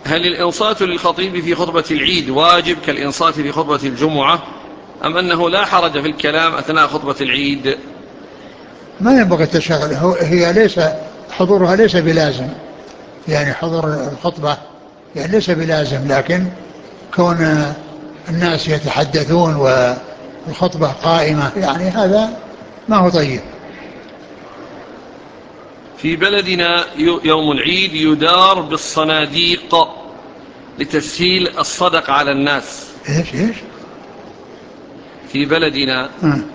هل الإنصات للخطيب في خطبة العيد واجب كالإنصات في خطبة الجمعة، أم أنه لا حرج في الكلام أثناء خطبة العيد؟ ما ينبغي التشاغل، هي ليس حضورها ليس بلازم، يعني حضور الخطبة يعني ليس بلازم، لكن كون الناس يتحدثون والخطبة قائمة يعني هذا ما هو طيب. في بلدنا يوم العيد يدار بالصناديق لتسهيل الصدقة على الناس. ايش في بلدنا